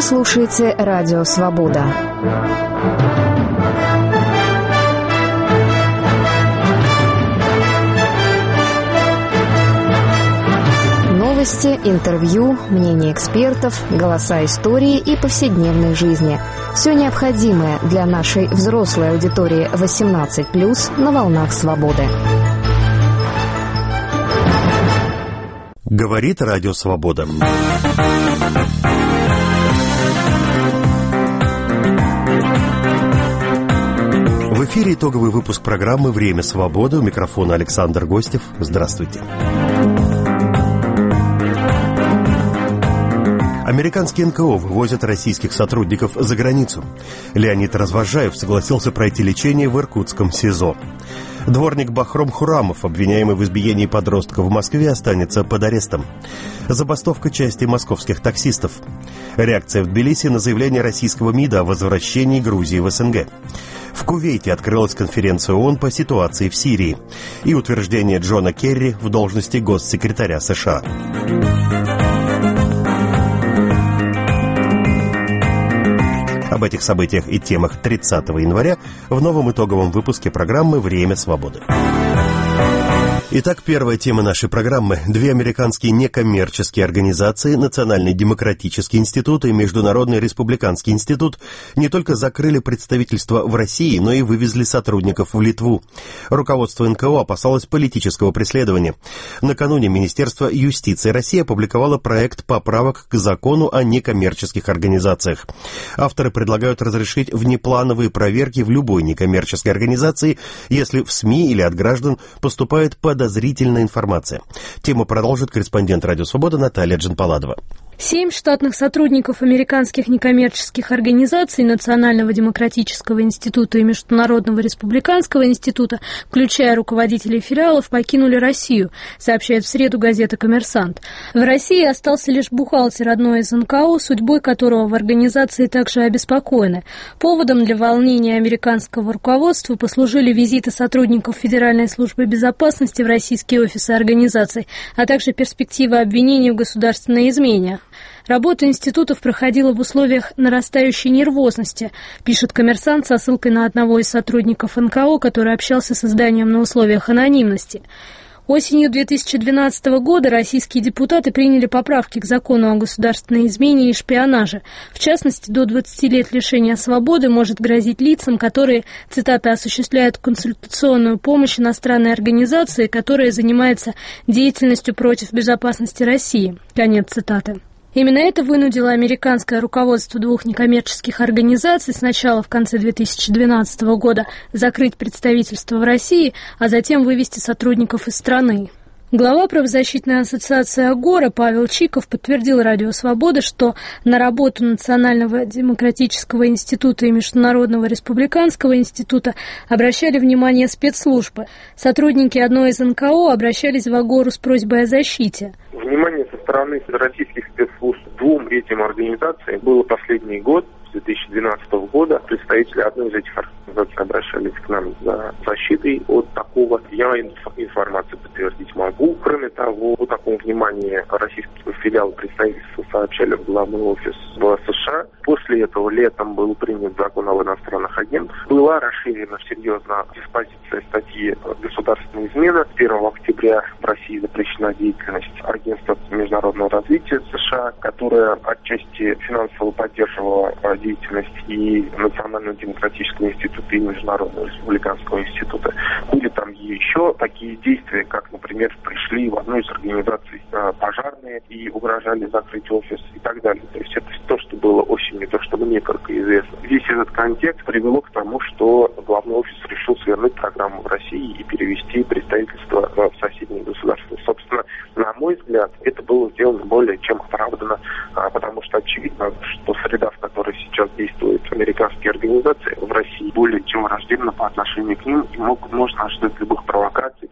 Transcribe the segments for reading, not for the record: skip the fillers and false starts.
слушаете «Радио Свобода». Новости, интервью, мнения экспертов, голоса истории и повседневной жизни. Все необходимое для нашей взрослой аудитории 18+, на волнах свободы. Говорит Радио Свобода. В эфире итоговый выпуск программы «Время свободы». У микрофона Александр Гостев. Здравствуйте. Американские НКО вывозят российских сотрудников за границу. Леонид Развозжаев согласился пройти лечение в иркутском СИЗО. Дворник Бахром Хурамов, обвиняемый в избиении подростка в Москве, останется под арестом. Забастовка части московских таксистов. Реакция в Тбилиси на заявление российского МИДа о возвращении Грузии в СНГ. В Кувейте открылась конференция ООН по ситуации в Сирии. И утверждение Джона Керри в должности госсекретаря США. Об этих событиях и темах 30 января в новом итоговом выпуске программы «Время свободы». Итак, первая тема нашей программы. Две американские некоммерческие организации, Национальный демократический институт и Международный республиканский институт, не только закрыли представительство в России, но и вывезли сотрудников в Литву. Руководство НКО опасалось политического преследования. Накануне Министерство юстиции России опубликовало проект поправок к закону о некоммерческих организациях. Авторы предлагают разрешить внеплановые проверки в любой некоммерческой организации, если в СМИ или от граждан поступает подозрительная информация. Тему продолжит корреспондент «Радио Свобода» Наталья Джанпаладова. 7 штатных сотрудников американских некоммерческих организаций Национального демократического института и Международного республиканского института, включая руководителей филиалов, покинули Россию, сообщает в среду газета «Коммерсант». В России остался лишь бухгалтер одной из НКО, судьбой которого в организации также обеспокоены. Поводом для волнения американского руководства послужили визиты сотрудников Федеральной службы безопасности в российские офисы организаций, а также перспектива обвинений в государственной измене. Работа институтов проходила в условиях нарастающей нервозности, пишет «Коммерсант» со ссылкой на одного из сотрудников НКО, который общался с изданием на условиях анонимности. Осенью 2012 года российские депутаты приняли поправки к закону о государственной измене и шпионаже. В частности, до 20 лет лишения свободы может грозить лицам, которые, цитата, осуществляют консультационную помощь иностранной организации, которая занимается деятельностью против безопасности России. Конец цитаты. Именно это вынудило американское руководство двух некоммерческих организаций сначала в конце 2012 года закрыть представительство в России, а затем вывести сотрудников из страны. Глава правозащитной ассоциации «Агора» Павел Чиков подтвердил «Радио Свобода», что на работу Национального демократического института и Международного республиканского института обращали внимание спецслужбы. Сотрудники одной из НКО обращались в «Агору» с просьбой о защите. Внимание со стороны российских спецслужб двум этим организациям было последний год. 2012 года представители одной из этих организаций обращались к нам за защитой от такого. Я информацию подтвердить могу. Кроме того, о таком внимании российского филиала представительства сообщали в главный офис в США. После этого летом был принят закон об иностранных агентах. Была расширена серьезно диспозиция статьи «Государственная измена». С 1 октября в России запрещена деятельность агентства международного развития США, которая отчасти финансово поддерживала деятельность и Национального демократического института, и Международного республиканского института. Были там еще такие действия, как, например, пришли в одну из организаций пожарные и угрожали закрыть офис и так далее. То есть это то, что было осенью, то, что мне только известно. Весь этот контекст привело к тому, что главный офис решил свернуть программу в России и перевести представительство в соседние государства. Собственно, на мой взгляд, это было сделано более чем оправданно, потому что очевидно, что среда, в которой сейчас действуют американские организации в России, более чем враждебна по отношению к ним, и можно ожидать любых провокаций. Это не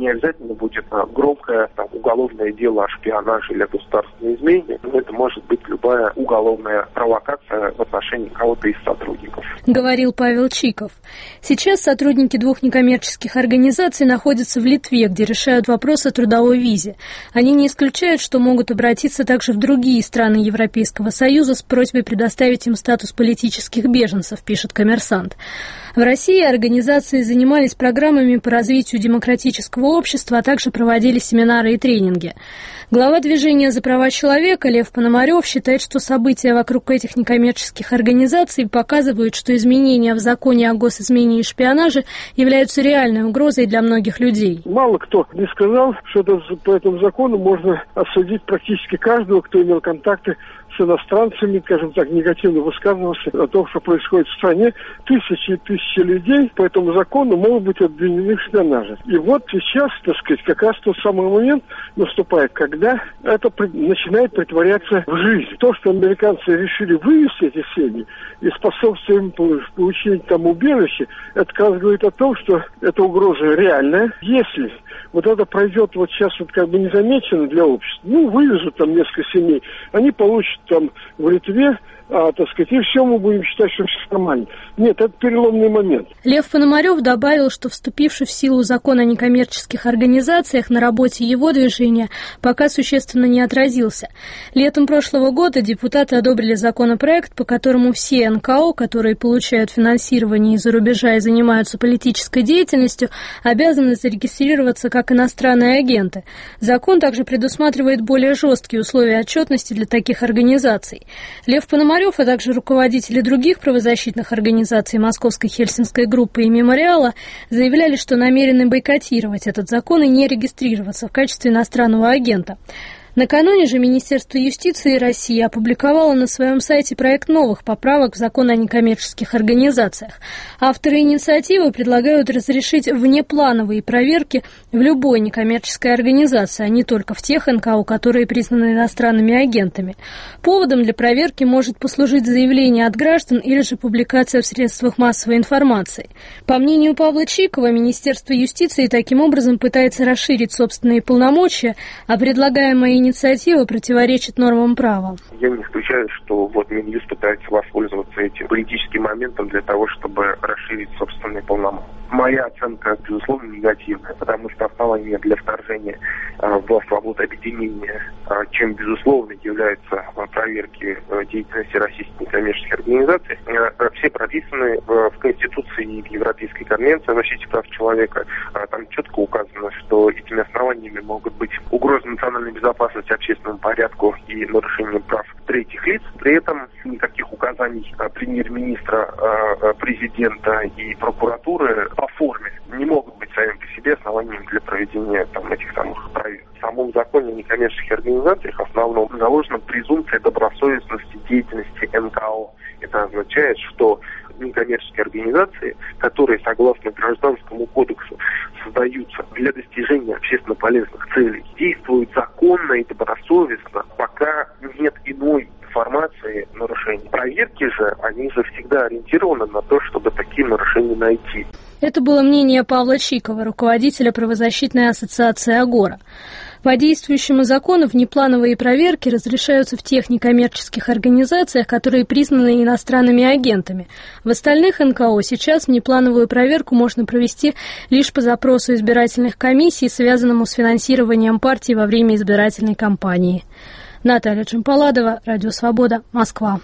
не обязательно будет громкое уголовное дело о шпионаже или о государственной измене, но это может быть любая уголовная провокация в отношении кого-то из сотрудников. Говорил Павел Чиков. Сейчас сотрудники двух некоммерческих организаций находятся в Литве, где решают вопрос о трудовой визе. Они не исключают, что могут обратиться также в другие страны Европейского Союза с просьбой предоставить им статус политических беженцев, пишет «Коммерсант». В России организации занимались программами по развитию демократического общества, а также проводили семинары и тренинги. Глава движения «За права человека» Лев Пономарев считает, что события вокруг этих некоммерческих организаций показывают, что изменения в законе о госизмене и шпионаже являются реальной угрозой для многих людей. Мало кто не сказал, что по этому закону можно осудить практически каждого, кто имел контакты с иностранцами, скажем так, негативно высказывался о том, что происходит в стране. Тысячи и тысячи людей по этому закону могут быть обвинены в шпионаже. И вот сейчас, так сказать, как раз тот самый момент наступает, когда это начинает притворяться в жизнь. То, что американцы решили вывести эти семьи и способствовать им получить там убежище, это как раз говорит о том, что эта угроза реальная. Если вот это пройдет вот сейчас вот как бы незамеченно для общества, вывезут там несколько семей, они получат там в Литве, так сказать, и все мы будем считать, что все нормально. Нет, это переломный момент. Лев Пономарев добавил, что вступивший в силу закон о некоммерческих организациях на работе его движения пока существенно не отразился. Летом прошлого года депутаты одобрили законопроект, по которому все НКО, которые получают финансирование из-за рубежа и занимаются политической деятельностью, обязаны зарегистрироваться как иностранные агенты. Закон также предусматривает более жесткие условия отчетности для таких организаций. Лев Пономарев, а также руководители других правозащитных организаций Московской Хельсинской группы и Мемориала заявляли, что намерены бойкотировать этот закон и не регистрироваться в качестве иностранного агента. Накануне же Министерство юстиции России опубликовало на своем сайте проект новых поправок в закон о некоммерческих организациях. Авторы инициативы предлагают разрешить внеплановые проверки в любой некоммерческой организации, а не только в тех НКО, которые признаны иностранными агентами. Поводом для проверки может послужить заявление от граждан или же публикация в средствах массовой информации. По мнению Павла Чикова, Министерство юстиции таким образом пытается расширить собственные полномочия, а предлагаемая инициатива противоречит нормам права. Я не исключаю, что Минюст пытается воспользоваться этим политическим моментом для того, чтобы расширить собственные полномочия. Моя оценка, безусловно, негативная, потому что основание для вторжения в свободу объединения, чем, безусловно, являются проверки деятельности российских некоммерческих организаций, все прописаны в Конституции и в Европейской конвенции о защите прав человека. Там четко указано, что этими основаниями могут быть угроза национальной безопасности, общественному порядку и нарушение прав третьих лиц. При этом никаких указаний премьер-министра, президента и прокуратуры по форме не могут быть сами по себе основанием для проведения этих самых проверок. В самом законе о некоммерческих организациях основном заложена презумпция добросовестности деятельности НКО. Это означает, что некоммерческие организации, которые, согласно Гражданскому кодексу, создаются для достижения общественно полезных целей, действуют законно и добросовестно, пока нет иной информации нарушений. Проверки же, они же всегда ориентированы на то, чтобы такие нарушения найти. Это было мнение Павла Чикова, руководителя правозащитной ассоциации «Агора». По действующему закону внеплановые проверки разрешаются в тех некоммерческих организациях, которые признаны иностранными агентами. В остальных НКО сейчас внеплановую проверку можно провести лишь по запросу избирательных комиссий, связанному с финансированием партии во время избирательной кампании. Наталья Чемпаладова, Радио Свобода, Москва.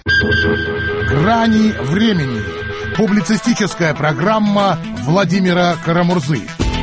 «Грани времени». Публицистическая программа Владимира Карамурзы.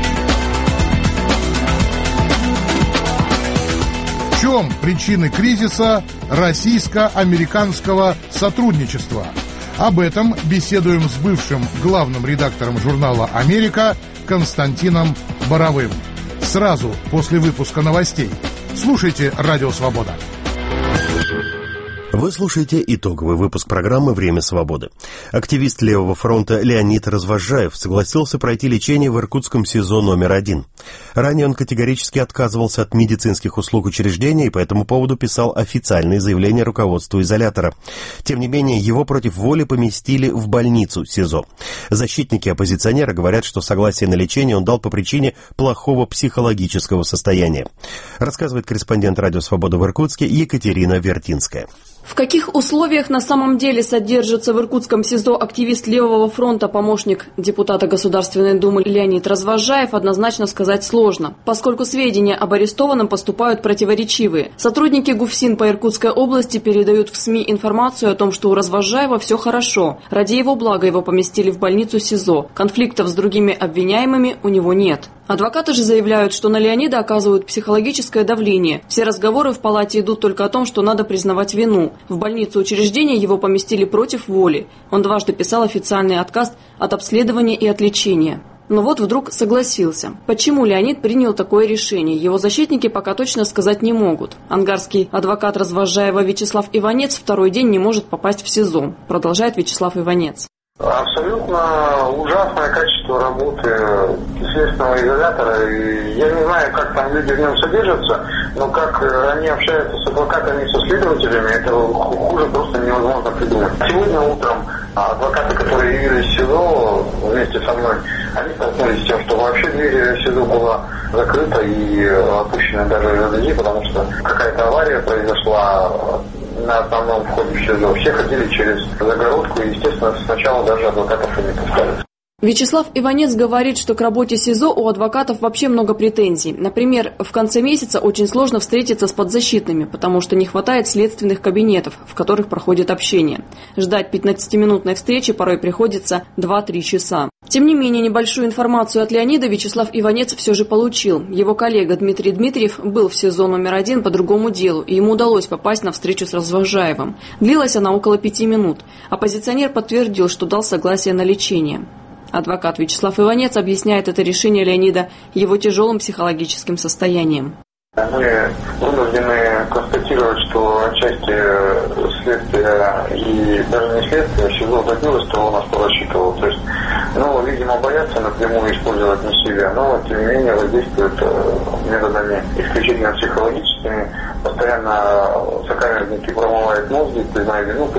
В чем причины кризиса российско-американского сотрудничества? Об этом беседуем с бывшим главным редактором журнала «Америка» Константином Боровым. Сразу после выпуска новостей. Слушайте «Радио Свобода». Вы слушаете итоговый выпуск программы «Время свободы». Активист Левого фронта Леонид Развозжаев согласился пройти лечение в иркутском СИЗО номер 1. Ранее он категорически отказывался от медицинских услуг учреждения и по этому поводу писал официальные заявления руководству изолятора. Тем не менее, его против воли поместили в больницу СИЗО. Защитники оппозиционера говорят, что согласие на лечение он дал по причине плохого психологического состояния. Рассказывает корреспондент «Радио Свобода» в Иркутске Екатерина Вертинская. В каких условиях на самом деле содержится в иркутском СИЗО активист Левого фронта, помощник депутата Государственной Думы Леонид Развозжаев, однозначно сказать сложно, поскольку сведения об арестованном поступают противоречивые. Сотрудники ГУФСИН по Иркутской области передают в СМИ информацию о том, что у Развозжаева все хорошо. Ради его блага его поместили в больницу СИЗО. Конфликтов с другими обвиняемыми у него нет. Адвокаты же заявляют, что на Леонида оказывают психологическое давление. Все разговоры в палате идут только о том, что надо признавать вину. В больницу учреждения его поместили против воли. Он дважды писал официальный отказ от обследования и от лечения. Но вот вдруг согласился. Почему Леонид принял такое решение, его защитники пока точно сказать не могут. Ангарский адвокат Развозжаева Вячеслав Иванец второй день не может попасть в СИЗО. Продолжает Вячеслав Иванец. Абсолютно ужасное качество работы следственного изолятора. И я не знаю, как там люди в нем содержатся, но как они общаются с адвокатами и со следователями, это хуже просто невозможно придумать. Сегодня утром адвокаты, которые явились в СИЗО вместе со мной, они столкнулись с тем, что вообще дверь СИЗО была закрыта и опущена даже жалюзи, потому что какая-то авария произошла на основном входе в СИЗО. Все ходили через загородку, и, естественно, сначала даже адвокатов и не пускали. Вячеслав Иванец говорит, что к работе СИЗО у адвокатов вообще много претензий. Например, в конце месяца очень сложно встретиться с подзащитными, потому что не хватает следственных кабинетов, в которых проходит общение. Ждать 15-минутной встречи порой приходится 2-3 часа. Тем не менее, небольшую информацию от Леонида Вячеслав Иванец все же получил. Его коллега Дмитрий Дмитриев был в СИЗО номер 1 по другому делу, и ему удалось попасть на встречу с Развозжаевым. Длилась она около 5 минут. Оппозиционер подтвердил, что дал согласие на лечение. Адвокат Вячеслав Иванец объясняет это решение Леонида его тяжелым психологическим состоянием. Мы вынуждены констатировать, что отчасти следствие и даже не следствие СИЗО добилось того, на что рассчитывал. То есть, видимо, боятся напрямую использовать насилие, но, тем не менее, воздействуют методами исключительно психологическими. Постоянно сокамерники промывают мозги, признай вину.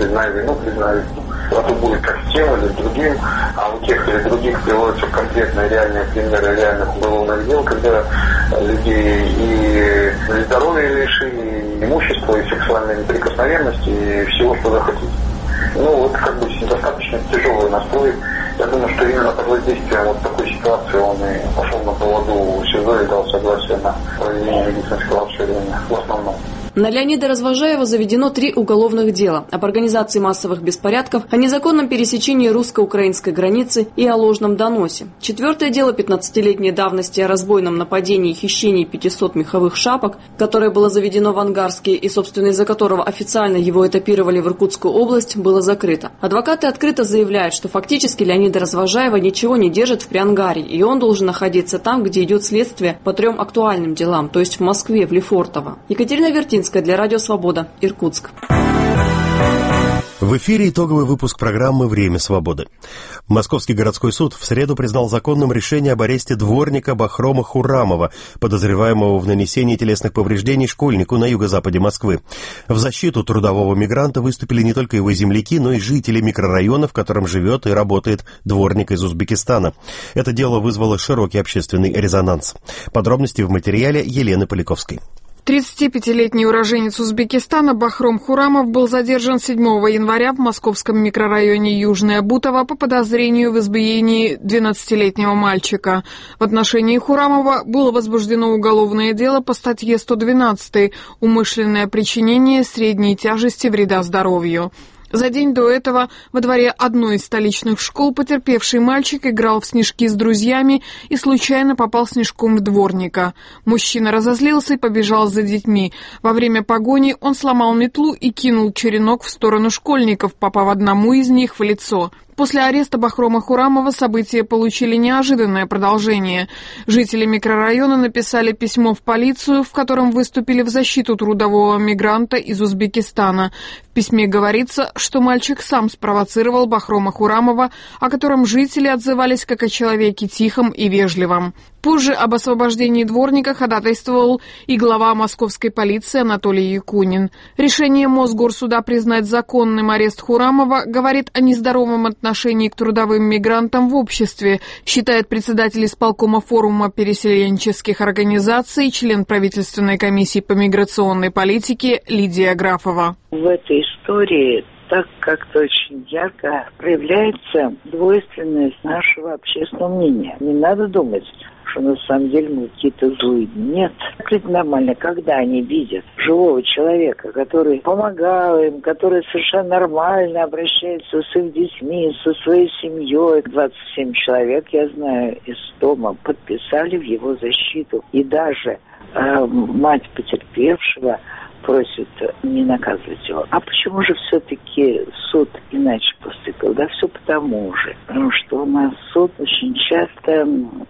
Это будет как с тем или с другим, а у тех или других приводятся конкретные реальные примеры реальных уголовных дел, когда людей и здоровья лишили, и имущества, и сексуальной неприкосновенности, и всего, что захотите. Достаточно тяжелый настрой. Я думаю, что именно под воздействием такой ситуации он и пошел на поводу в СИЗО и дал согласие на проведение медицинского обследования в основном. На Леонида Развозжаева заведено 3 уголовных дела об организации массовых беспорядков, о незаконном пересечении русско-украинской границы и о ложном доносе. 4-е дело 15-летней давности о разбойном нападении и хищении 500 меховых шапок, которое было заведено в Ангарске и, собственно, из-за которого официально его этапировали в Иркутскую область, было закрыто. Адвокаты открыто заявляют, что фактически Леонида Развозжаева ничего не держит в Приангаре, и он должен находиться там, где идет следствие по 3 актуальным делам, то есть в Москве, в Лефортово. Екатерина Вертинская для Радио Свобода, Иркутск. В эфире итоговый выпуск программы «Время свободы». Московский городской суд в среду признал законным решение об аресте дворника Бахрома Хурамова, подозреваемого в нанесении телесных повреждений школьнику на юго-западе Москвы. В защиту трудового мигранта выступили не только его земляки, но и жители микрорайона, в котором живет и работает дворник из Узбекистана. Это дело вызвало широкий общественный резонанс. Подробности в материале Елены Поляковской. 35-летний уроженец Узбекистана Бахром Хурамов был задержан 7 января в московском микрорайоне Южное Бутово по подозрению в избиении 12-летнего мальчика. В отношении Хурамова было возбуждено уголовное дело по статье 112 «Умышленное причинение средней тяжести вреда здоровью». За день до этого во дворе одной из столичных школ потерпевший мальчик играл в снежки с друзьями и случайно попал снежком в дворника. Мужчина разозлился и побежал за детьми. Во время погони он сломал метлу и кинул черенок в сторону школьников, попав одному из них в лицо. После ареста Бахрома Хурамова события получили неожиданное продолжение. Жители микрорайона написали письмо в полицию, в котором выступили в защиту трудового мигранта из Узбекистана. В письме говорится, что мальчик сам спровоцировал Бахрома Хурамова, о котором жители отзывались как о человеке тихом и вежливом. Позже об освобождении дворника ходатайствовал и глава московской полиции Анатолий Якунин. Решение Мосгорсуда признать законным арест Хурамова говорит о нездоровом отношении к трудовым мигрантам в обществе, считает председатель исполкома форума переселенческих организаций, член правительственной комиссии по миграционной политике Лидия Графова. В этой истории так как-то очень ярко проявляется двойственность нашего общественного мнения. Не надо думать, что на самом деле мы какие-то злые. Нет. Это нормально, когда они видят живого человека, который помогал им, который совершенно нормально обращается с их детьми, со своей семьей. 27 человек, я знаю, из дома подписали в его защиту. И даже мать потерпевшего просит не наказывать его. А почему же все-таки суд иначе поступил? Да все потому же. Потому что у нас суд очень часто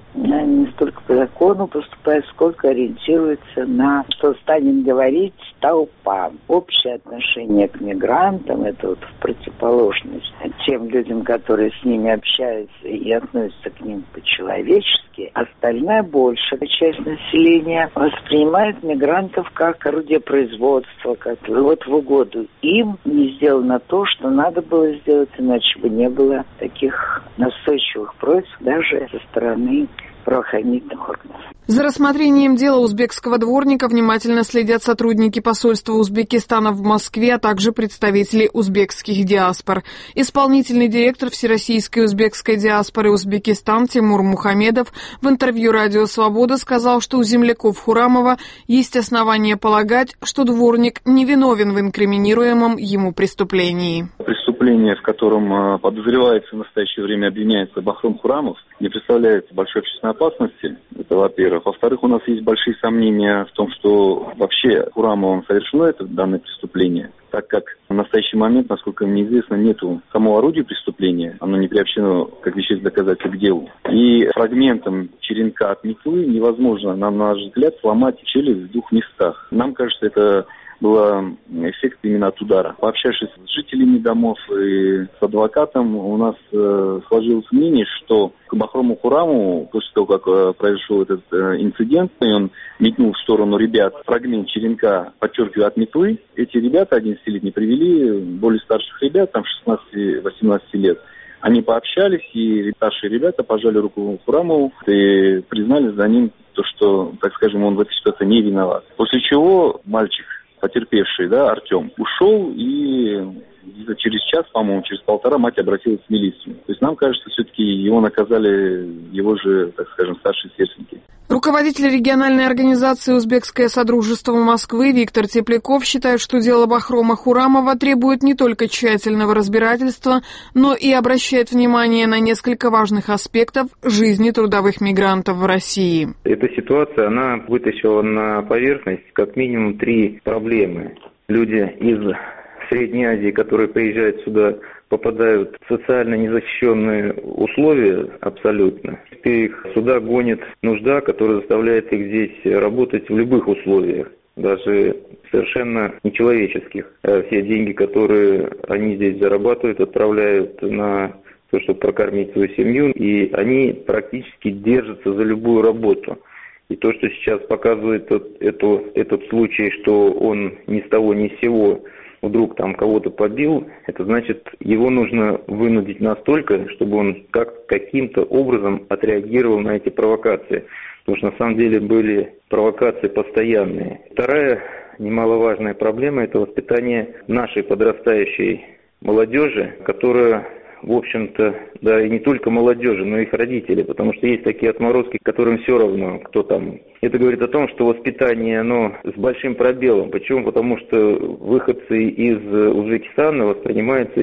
не столько по закону поступает, сколько ориентируется на, что станет говорить толпа. Общее отношение к мигрантам, это вот в противоположность тем людям, которые с ними общаются и относятся к ним по-человечески. Остальная большая часть населения воспринимает мигрантов как орудие производства, как вот в угоду им не сделано то, что надо было сделать, иначе бы не было таких настойчивых просьб даже со стороны правоохранительных органов. За рассмотрением дела узбекского дворника внимательно следят сотрудники посольства Узбекистана в Москве, а также представители узбекских диаспор. Исполнительный директор Всероссийской узбекской диаспоры Узбекистан Тимур Мухамедов в интервью «Радио Свобода» сказал, что у земляков Хурамова есть основания полагать, что дворник невиновен в инкриминируемом ему преступлении. Преступление, в котором подозревается в настоящее время обвиняется Бахром Хурамов, не представляет большой общественной опасности. Это во-первых. Во-вторых, у нас есть большие сомнения в том, что вообще Хурамовым совершено это данное преступление, так как в настоящий момент, насколько мне известно, нету самого орудия преступления, оно не приобщено как вещественное доказательство к делу. И фрагментом черенка от метлы невозможно, на наш взгляд, сломать челюсть в двух местах. Нам кажется, это был эффект именно от удара. Пообщавшись с жителями домов и с адвокатом, у нас сложилось мнение, что к Бахрому Хурамову, после того, как произошел этот инцидент, и он метнул в сторону ребят фрагмент черенка, подчеркиваю, от метлы, эти ребята 11-летние привели более старших ребят, там 16-18 лет. Они пообщались, и старшие ребята пожали руку Хурамову и признали за ним то, что, так скажем, он в этой ситуации не виноват. После чего мальчик, потерпевший, Артем, ушел, и где-то через час, по-моему, через полтора мать обратилась в милицию. То есть нам кажется, все-таки его наказали его же, так скажем, старшие сверстники. Руководитель региональной организации «Узбекское содружество Москвы» Виктор Тепляков считает, что дело Бахрома Хурамова требует не только тщательного разбирательства, но и обращает внимание на несколько важных аспектов жизни трудовых мигрантов в России. Эта ситуация, она вытащила на поверхность как минимум 3 проблемы. Люди из Средней Азии, которые приезжают сюда, попадают в социально незащищенные условия абсолютно. Их сюда гонит нужда, которая заставляет их здесь работать в любых условиях, даже совершенно нечеловеческих. Все деньги, которые они здесь зарабатывают, отправляют на то, чтобы прокормить свою семью, и они практически держатся за любую работу. И то, что сейчас показывает этот случай, что он ни с того ни с сего вдруг там кого-то побил, это значит, его нужно вынудить настолько, чтобы он каким-то образом отреагировал на эти провокации. Потому что на самом деле были провокации постоянные. Вторая немаловажная проблема – это воспитание нашей подрастающей молодежи, которая, в общем-то, да и не только молодежи, но и их родители, потому что есть такие отморозки, которым все равно, кто там. Это говорит о том, что воспитание, оно с большим пробелом. Почему? Потому что выходцы из Узбекистана воспринимаются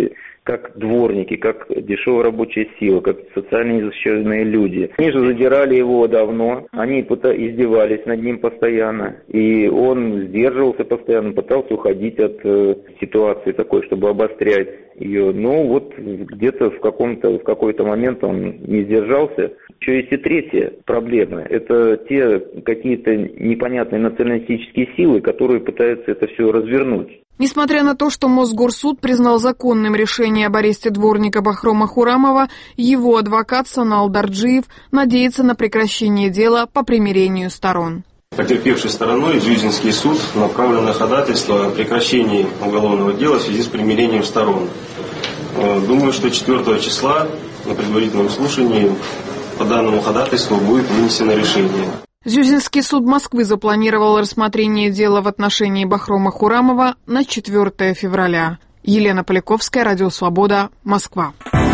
как дворники, как дешевая рабочая сила, как социально незащищенные люди. Они же задирали его давно, они издевались над ним постоянно, и он сдерживался постоянно, пытался уходить от ситуации такой, чтобы обострять ее. Но вот где-то в какой-то момент он не сдержался. Еще есть и третья проблема. Это те какие-то непонятные националистические силы, которые пытаются это все развернуть. Несмотря на то, что Мосгорсуд признал законным решение об аресте дворника Бахрома Хурамова, его адвокат Санал Дарджиев надеется на прекращение дела по примирению сторон. Потерпевшей стороной Дзюзинский суд направлен на ходатайство о прекращении уголовного дела в связи с примирением сторон. Думаю, что 4 числа на предварительном слушании по данному ходатайству будет вынесено решение. Дзюзинский суд Москвы запланировал рассмотрение дела в отношении Бахрома Хурамова на 4 февраля. Елена Поляковская, Радио Свобода, Москва.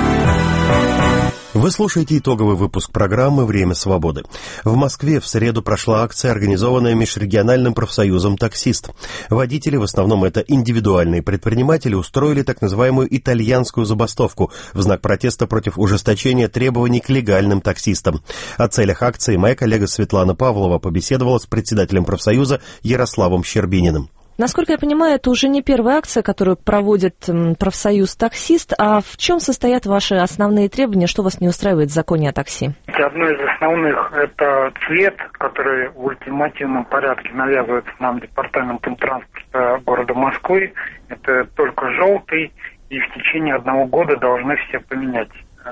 Вы слушаете итоговый выпуск программы «Время свободы». В Москве в среду прошла акция, организованная Межрегиональным профсоюзом «Таксист». Водители, в основном это индивидуальные предприниматели, устроили так называемую итальянскую забастовку в знак протеста против ужесточения требований к легальным таксистам. О целях акции моя коллега Светлана Павлова побеседовала с председателем профсоюза Ярославом Щербининым. Насколько я понимаю, это уже не первая акция, которую проводит профсоюз «Таксист». А в чем состоят ваши основные требования? Что вас не устраивает в законе о такси? Одно из основных – это цвет, который в ультимативном порядке навязывается нам департаментом транспорта города Москвы. Это только желтый, и в течение 1 года должны все поменять.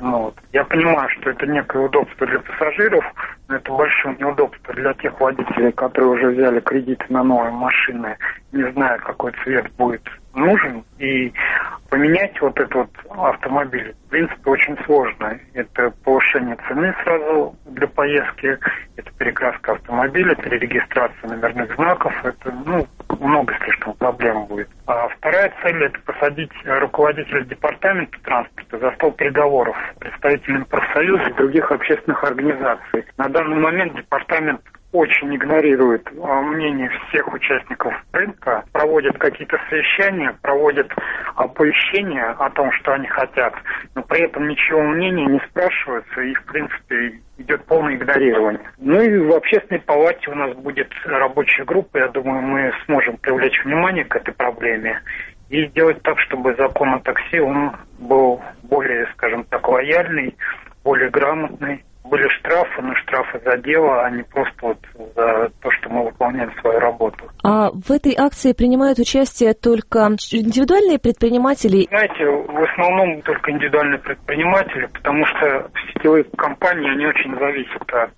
Я понимаю, что это некое удобство для пассажиров, но это большое неудобство для тех водителей, которые уже взяли кредиты на новые машины, не зная, какой цвет будет нужен. И поменять вот этот автомобиль, в принципе, очень сложно. Это повышение цены сразу для поездки, это перекраска автомобиля, перерегистрация номерных знаков, это, много слишком проблем будет. А вторая цель – это посадить руководителя департамента транспорта за стол переговоров с представителями профсоюза и других общественных организаций. На данный момент департамент очень игнорирует мнение всех участников рынка, проводит какие-то совещания, проводит оповещения о том, что они хотят, но при этом ничего мнения не спрашивается и, в принципе, идет полное игнорирование. И в общественной палате у нас будет рабочая группа, я думаю, мы сможем привлечь внимание к этой проблеме и сделать так, чтобы закон о такси, он был более, скажем так, лояльный, более грамотный. Были штрафы, но штрафы за дело, а не просто за то, что мы выполняем свою работу. А в этой акции принимают участие только индивидуальные предприниматели? Знаете, в основном только индивидуальные предприниматели, потому что сетевые компании, они очень зависят от,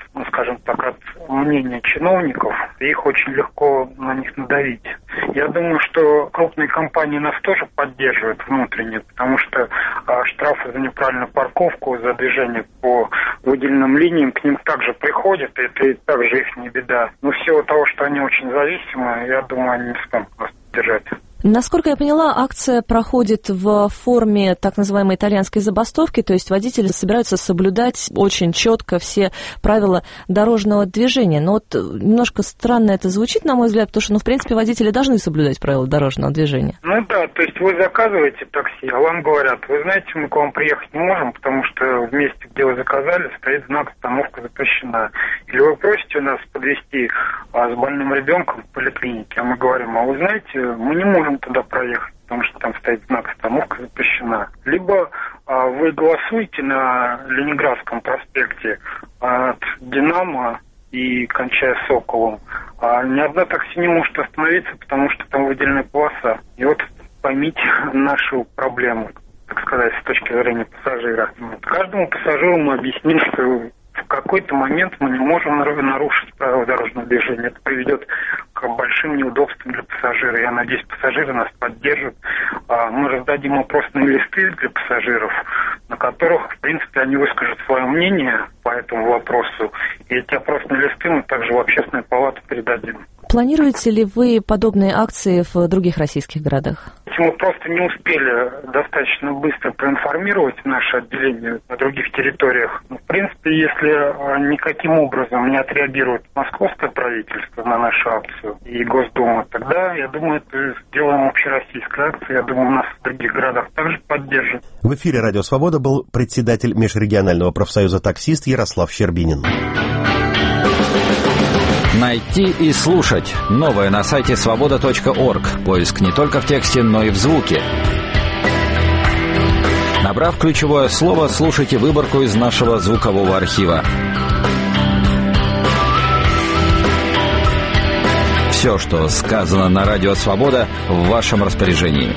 от мнения чиновников, и их очень легко на них надавить. Я думаю, что крупные компании нас тоже поддерживают внутренне, потому что штрафы за неправильную парковку, за движение по выделенным линиям к ним также приходят, и это также их не беда. Но в силу того, что они очень зависимы, я думаю, они не смогут нас поддержать. Насколько я поняла, акция проходит в форме так называемой итальянской забастовки, то есть водители собираются соблюдать очень четко все правила дорожного движения. Но немножко странно это звучит, на мой взгляд, потому что, в принципе, водители должны соблюдать правила дорожного движения. Да, то есть вы заказываете такси, а вам говорят, вы знаете, мы к вам приехать не можем, потому что в месте, где вы заказали, стоит знак «Остановка запрещена». Или вы просите нас подвезти с больным ребенком в поликлинике, а мы говорим, а вы знаете, мы не можем туда проехать, потому что там стоит знак «Остановка запрещена». Либо вы голосуете на Ленинградском проспекте от «Динамо» и кончая Соколом, а ни одна такси не может остановиться, потому что там выделенная полоса. И вот поймите нашу проблему, так сказать, с точки зрения пассажира. Каждому пассажиру мы объясним, что в какой-то момент мы не можем нарушить правила дорожного движения. Это приведет к большим неудобствам для пассажира. Я надеюсь, пассажиры нас поддержат. Мы раздадим опросные листы для пассажиров, на которых, в принципе, они выскажут свое мнение по этому вопросу. И эти опросные листы мы также в общественную палату передадим. Планируете ли вы подобные акции в других российских городах? Мы просто не успели достаточно быстро проинформировать наше отделение на других территориях. В принципе, если никаким образом не отреагирует московское правительство на нашу акцию и Госдума, тогда, я думаю, это сделаем общероссийская акция. Я думаю, у нас в других городах также поддержат. В эфире «Радио Свобода» был председатель межрегионального профсоюза «Таксист» Ярослав Щербинин. Найти и слушать. Новое на сайте свобода.орг. Поиск не только в тексте, но и в звуке. Набрав ключевое слово, слушайте выборку из нашего звукового архива. Все, что сказано на Радио Свобода, в вашем распоряжении.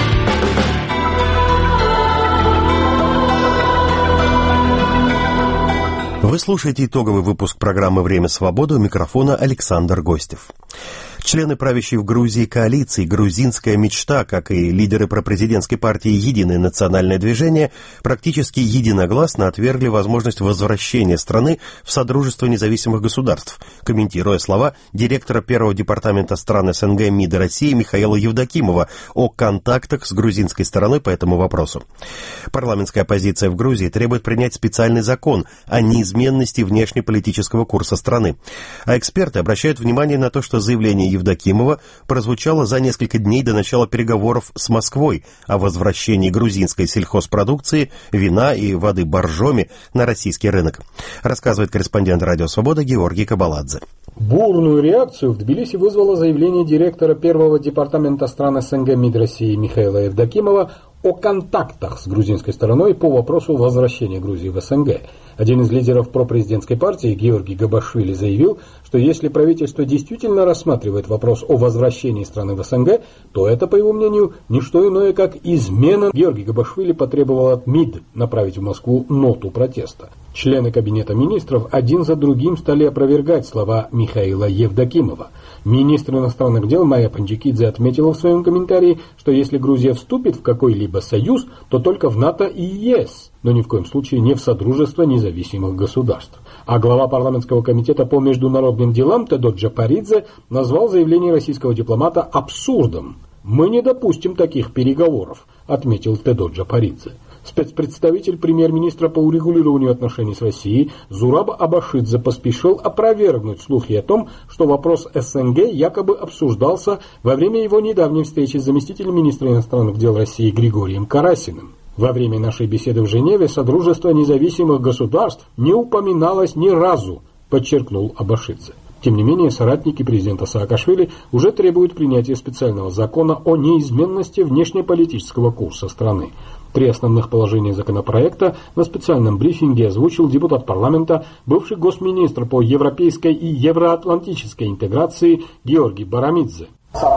Вы слушаете итоговый выпуск программы «Время свободы», у микрофона Александр Гостев. Члены правящей в Грузии коалиции «Грузинская мечта», как и лидеры пропрезидентской партии «Единое национальное движение», практически единогласно отвергли возможность возвращения страны в Содружество независимых государств, комментируя слова директора первого департамента стран СНГ МИДа России Михаила Евдокимова о контактах с грузинской стороной по этому вопросу. Парламентская оппозиция в Грузии требует принять специальный закон о неизменности внешнеполитического курса страны. А эксперты обращают внимание на то, что заявление Евдокимова прозвучало за несколько дней до начала переговоров с Москвой о возвращении грузинской сельхозпродукции, вина и воды боржоми на российский рынок, рассказывает корреспондент «Радио Свобода» Георгий Кабаладзе. Бурную реакцию в Тбилиси вызвало заявление директора первого департамента стран СНГ МИД России Михаила Евдокимова о контактах с грузинской стороной по вопросу возвращения Грузии в СНГ. Один из лидеров пропрезидентской партии, Георгий Габашвили, заявил, что если правительство действительно рассматривает вопрос о возвращении страны в СНГ, то это, по его мнению, не что иное, как измена. Георгий Габашвили потребовал от МИД направить в Москву ноту протеста. Члены Кабинета министров один за другим стали опровергать слова Михаила Евдокимова. Министр иностранных дел Майя Панджикидзе отметила в своем комментарии, что если Грузия вступит в какой-либо союз, то только в НАТО и ЕС, но ни в коем случае не в Содружество независимых государств. А глава парламентского комитета по международным делам Тедо Джапаридзе назвал заявление российского дипломата абсурдом. «Мы не допустим таких переговоров», отметил Тедо Джапаридзе. Спецпредставитель премьер-министра по урегулированию отношений с Россией Зураб Абашидзе поспешил опровергнуть слухи о том, что вопрос СНГ якобы обсуждался во время его недавней встречи с заместителем министра иностранных дел России Григорием Карасиным. Во время нашей беседы в Женеве Содружество независимых государств не упоминалось ни разу, подчеркнул Абашидзе. Тем не менее, соратники президента Саакашвили уже требуют принятия специального закона о неизменности внешнеполитического курса страны. 3 основных положения законопроекта на специальном брифинге озвучил депутат парламента, бывший госминистр по европейской и евроатлантической интеграции Георгий Барамидзе.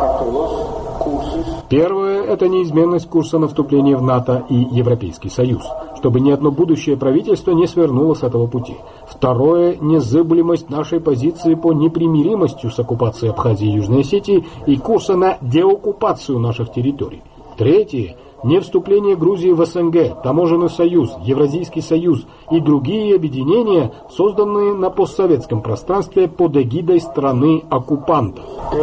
Первое – это неизменность курса на вступление в НАТО и Европейский Союз, чтобы ни одно будущее правительство не свернуло с этого пути. Второе – незыблемость нашей позиции по непримиримости с оккупацией Абхазии и Южной Осетии и курса на деоккупацию наших территорий. Третье – не вступление Грузии в СНГ, Таможенный союз, Евразийский союз и другие объединения, созданные на постсоветском пространстве под эгидой страны-оккупанта,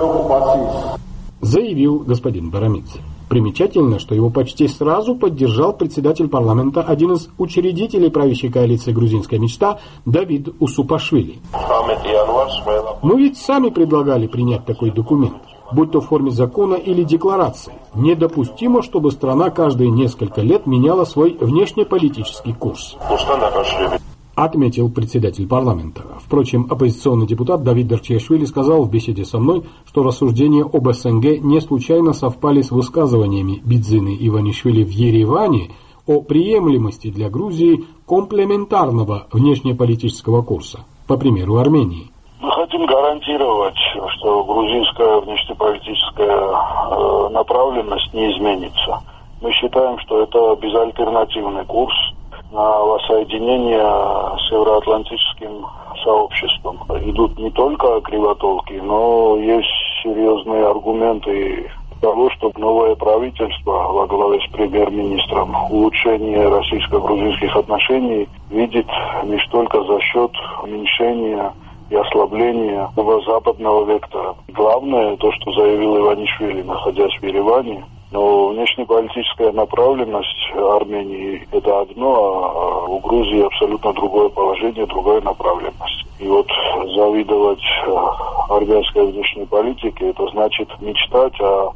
заявил господин Барамидзе. Примечательно, что его почти сразу поддержал председатель парламента, один из учредителей правящей коалиции «Грузинская мечта» Давид Усупашвили. Мы ведь сами предлагали принять такой документ, будь то в форме закона или декларации. Недопустимо, чтобы страна каждые несколько лет меняла свой внешнеполитический курс, отметил председатель парламента. Впрочем, оппозиционный депутат Давид Дарчиашвили сказал в беседе со мной, что рассуждения об СНГ не случайно совпали с высказываниями Бидзины Иванишвили в Ереване о приемлемости для Грузии комплементарного внешнеполитического курса, по примеру Армении. Мы хотим гарантировать, что грузинская внешнеполитическая направленность не изменится. Мы считаем, что это безальтернативный курс на воссоединение с евроатлантическим сообществом. Идут не только кривотолки, но есть серьезные аргументы того, чтобы новое правительство во главе с премьер-министром улучшение российско-грузинских отношений видит лишь только за счет уменьшения и ослабления западного вектора. Главное, то, что заявил Иванишвили, находясь в Ереване, но внешнеполитическая направленность Армении – это одно, а у Грузии абсолютно другое положение, другая направленность. И вот завидовать армянской внешней политике – это значит мечтать о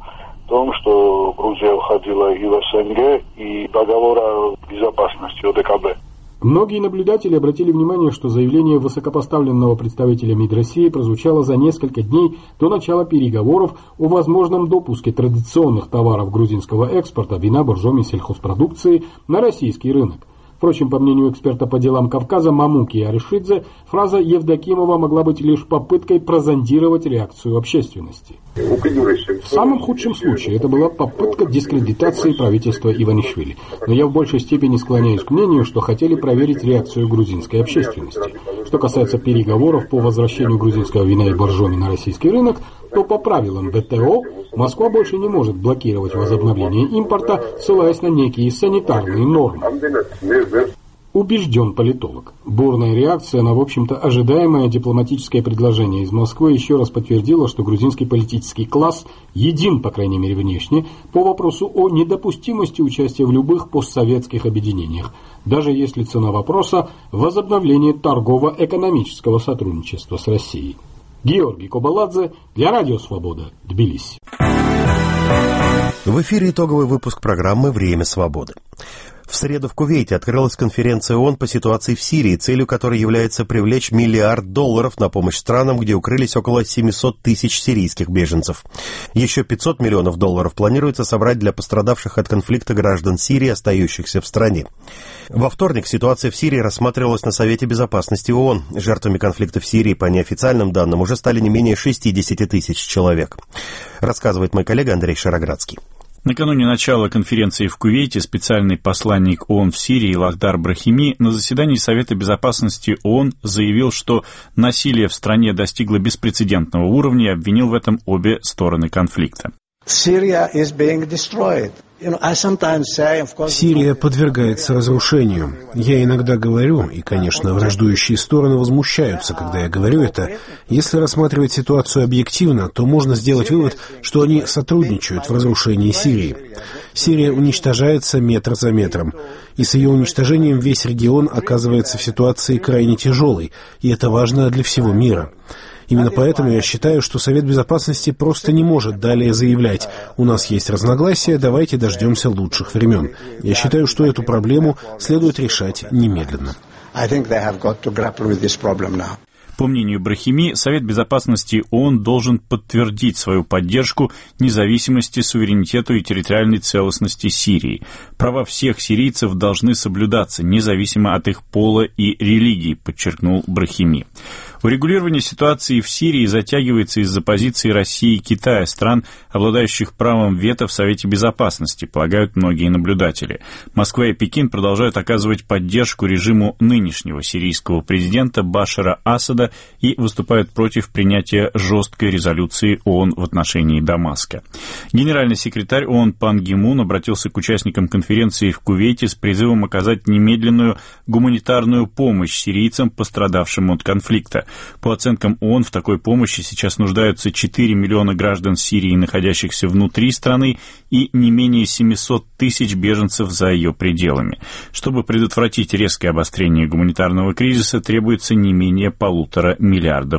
том, что Грузия входила и в СНГ, и договора безопасности ОДКБ. Многие наблюдатели обратили внимание, что заявление высокопоставленного представителя МИД России прозвучало за несколько дней до начала переговоров о возможном допуске традиционных товаров грузинского экспорта, вина, боржоми, сельхозпродукции на российский рынок. Впрочем, по мнению эксперта по делам Кавказа Мамуки Аришидзе, фраза Евдокимова могла быть лишь попыткой прозондировать реакцию общественности. В самом худшем случае это была попытка дискредитации правительства Иванишвили. Но я в большей степени склоняюсь к мнению, что хотели проверить реакцию грузинской общественности. Что касается переговоров по возвращению грузинского вина и боржоми на российский рынок, то по правилам ВТО Москва больше не может блокировать возобновление импорта, ссылаясь на некие санитарные нормы. Убежден политолог. Бурная реакция на, в общем-то, ожидаемое дипломатическое предложение из Москвы еще раз подтвердила, что грузинский политический класс един, по крайней мере внешне, по вопросу о недопустимости участия в любых постсоветских объединениях, даже если цена вопроса – возобновление торгово-экономического сотрудничества с Россией. Георгий Кобаладзе для Радио Свобода, Тбилиси. В эфире итоговый выпуск программы «Время свободы». В среду в Кувейте открылась конференция ООН по ситуации в Сирии, целью которой является привлечь $1 миллиард на помощь странам, где укрылись около 700 тысяч сирийских беженцев. Еще $500 миллионов планируется собрать для пострадавших от конфликта граждан Сирии, остающихся в стране. Во вторник ситуация в Сирии рассматривалась на Совете Безопасности ООН. Жертвами конфликта в Сирии, по неофициальным данным, уже стали не менее 60 тысяч человек. Рассказывает мой коллега Андрей Шароградский. Накануне начала конференции в Кувейте специальный посланник ООН в Сирии Лахдар Брахими на заседании Совета Безопасности ООН заявил, что насилие в стране достигло беспрецедентного уровня и обвинил в этом обе стороны конфликта. Сирия подвергается разрушению. Я иногда говорю, и, конечно, враждующие стороны возмущаются, когда я говорю это, если рассматривать ситуацию объективно, то можно сделать вывод, что они сотрудничают в разрушении Сирии. Сирия уничтожается метр за метром, и с ее уничтожением весь регион оказывается в ситуации крайне тяжелой, и это важно для всего мира. Именно поэтому я считаю, что Совет Безопасности просто не может далее заявлять: у нас есть разногласия, давайте дождемся лучших времен. Я считаю, что эту проблему следует решать немедленно. По мнению Брахими, Совет Безопасности ООН должен подтвердить свою поддержку независимости, суверенитету и территориальной целостности Сирии. Права всех сирийцев должны соблюдаться, независимо от их пола и религии, подчеркнул Брахими. Урегулирование ситуации в Сирии затягивается из-за позиции России и Китая, стран, обладающих правом вето в Совете Безопасности, полагают многие наблюдатели. Москва и Пекин продолжают оказывать поддержку режиму нынешнего сирийского президента Башара Асада и выступают против принятия жесткой резолюции ООН в отношении Дамаска. Генеральный секретарь ООН Пан Ги Мун обратился к участникам конференции в Кувейте с призывом оказать немедленную гуманитарную помощь сирийцам, пострадавшим от конфликта. По оценкам ООН, в такой помощи сейчас нуждаются 4 миллиона граждан Сирии, находящихся внутри страны, и не менее 700 тысяч беженцев за ее пределами. Чтобы предотвратить резкое обострение гуманитарного кризиса, требуется не менее $1,5 миллиарда.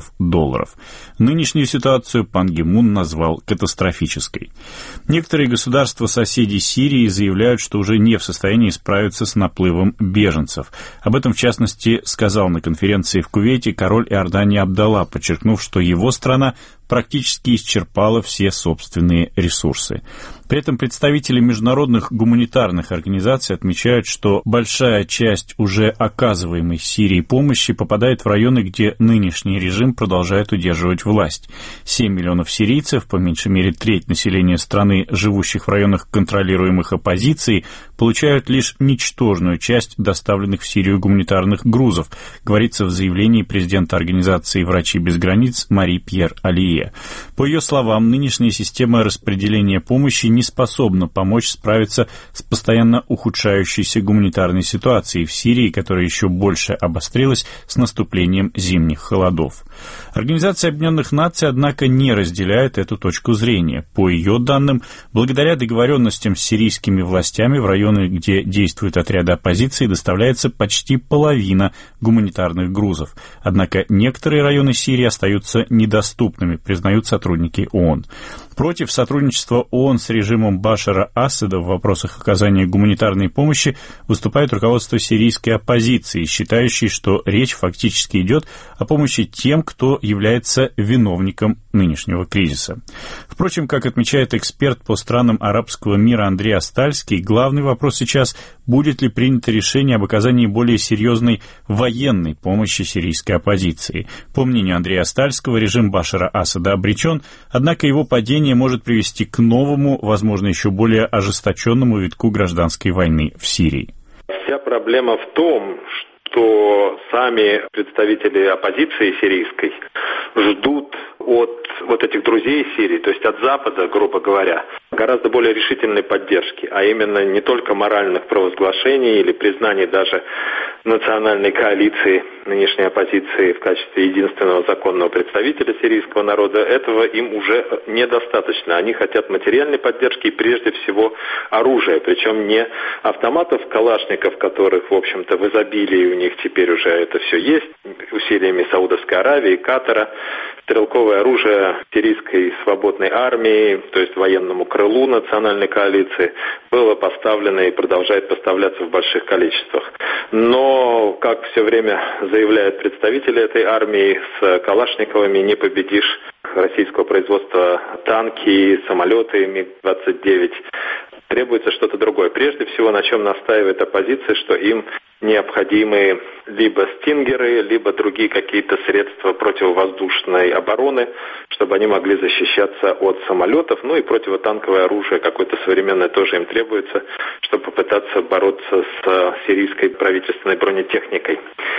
Нынешнюю ситуацию Пан Ги Мун назвал катастрофической. Некоторые государства-соседи Сирии заявляют, что уже не в состоянии справиться с наплывом беженцев. Об этом, в частности, сказал на конференции в Кувейте король Иордании Абдалла, подчеркнув, что его страна практически исчерпала все собственные ресурсы. При этом представители международных гуманитарных организаций отмечают, что большая часть уже оказываемой Сирии помощи попадает в районы, где нынешний режим продолжает удерживать власть. 7 миллионов сирийцев, по меньшей мере треть населения страны, живущих в районах, контролируемых оппозицией, получают лишь ничтожную часть доставленных в Сирию гуманитарных грузов, говорится в заявлении президента организации «Врачи без границ» Мари Пьер Алие. По ее словам, нынешняя система распределения помощи не способна помочь справиться с постоянно ухудшающейся гуманитарной ситуацией в Сирии, которая еще больше обострилась с наступлением зимних холодов. Организация Объединенных Наций, однако, не разделяет эту точку зрения. По ее данным, благодаря договоренностям с сирийскими властями в районы, где действуют отряды оппозиции, доставляется почти половина гуманитарных грузов. Однако некоторые районы Сирии остаются недоступными, признают сотрудники ООН. Против сотрудничества ООН с режимом Башара Асада в вопросах оказания гуманитарной помощи выступает руководство сирийской оппозиции, считающей, что речь фактически идет о помощи тем, кто является виновником нынешнего кризиса. Впрочем, как отмечает эксперт по странам арабского мира Андрей Астальский, главный вопрос сейчас – будет ли принято решение об оказании более серьезной военной помощи сирийской оппозиции. По мнению Андрея Астальского, режим Башара Асада обречен, однако его падение может привести к новому, возможно, еще более ожесточенному витку гражданской войны в Сирии. Вся проблема в том, что сами представители оппозиции сирийской ждут от этих друзей Сирии, то есть от Запада, грубо говоря, гораздо более решительной поддержки, а именно не только моральных провозглашений или признаний даже национальной коалиции нынешней оппозиции в качестве единственного законного представителя сирийского народа. Этого им уже недостаточно. Они хотят материальной поддержки и прежде всего оружия, причем не автоматов калашников, которых, в общем-то, в изобилии у них теперь уже это все есть, усилиями Саудовской Аравии, Катара, стрелковое оружие сирийской свободной армии, то есть военному крылу национальной коалиции, было поставлено и продолжает поставляться в больших количествах. Но, как все время заявляют представители этой армии, с калашниковыми не победишь российского производства танки, самолеты МиГ-29. Требуется что-то другое. Прежде всего, на чем настаивает оппозиция, что им необходимы либо стингеры, либо другие какие-то средства противовоздушной обороны, чтобы они могли защищаться от самолетов, ну и противотанковое оружие какое-то современное тоже им требуется, чтобы попытаться бороться с сирийской правительственной бронетехникой.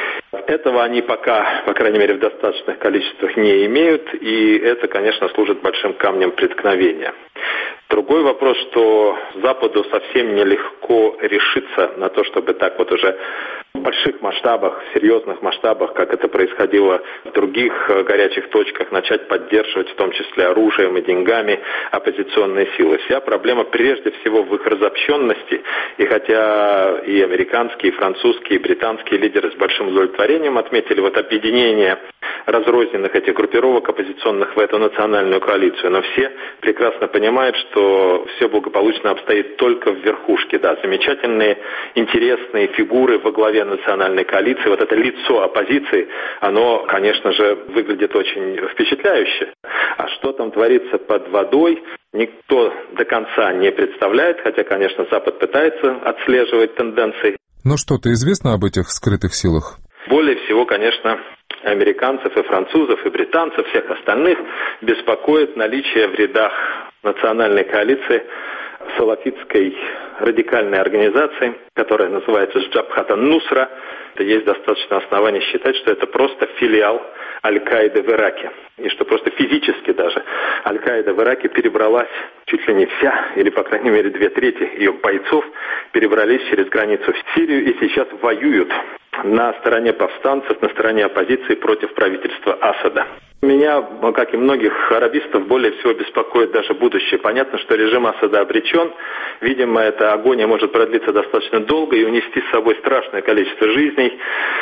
Этого они пока, по крайней мере, в достаточных количествах не имеют, и это, конечно, служит большим камнем преткновения. Другой вопрос, что Западу совсем нелегко решиться на то, чтобы так вот уже в больших масштабах, в серьезных масштабах, как это происходило в других горячих точках, начать поддерживать, в том числе оружием и деньгами, оппозиционные силы. Вся проблема прежде всего в их разобщенности. И хотя и американские, и французские, и британские лидеры с большим удовлетворением отметили вот объединение разрозненных этих группировок оппозиционных в эту национальную коалицию, но все прекрасно понимают, что все благополучно обстоит только в верхушке. Да, замечательные, интересные фигуры во главе национальной коалиции, вот это лицо оппозиции, оно, конечно же, выглядит очень впечатляюще. А что там творится под водой, никто до конца не представляет, хотя, конечно, Запад пытается отслеживать тенденции. Но что-то известно об этих скрытых силах? Более всего, конечно, американцев и французов, и британцев, всех остальных беспокоит наличие в рядах национальной коалиции салафитской радикальной организации, которая называется Джабхат ан-Нусра. Есть достаточно оснований считать, что это просто филиал Аль-Каиды в Ираке. И что просто физически даже Аль-Каида в Ираке перебралась чуть ли не вся, или, по крайней мере, 2/3 ее бойцов перебрались через границу в Сирию и сейчас воюют на стороне повстанцев, на стороне оппозиции против правительства Асада. Меня, как и многих арабистов, более всего беспокоит даже будущее. Понятно, что режим Асада обречен. Видимо, эта агония может продлиться достаточно долго и унести с собой страшное количество жизней.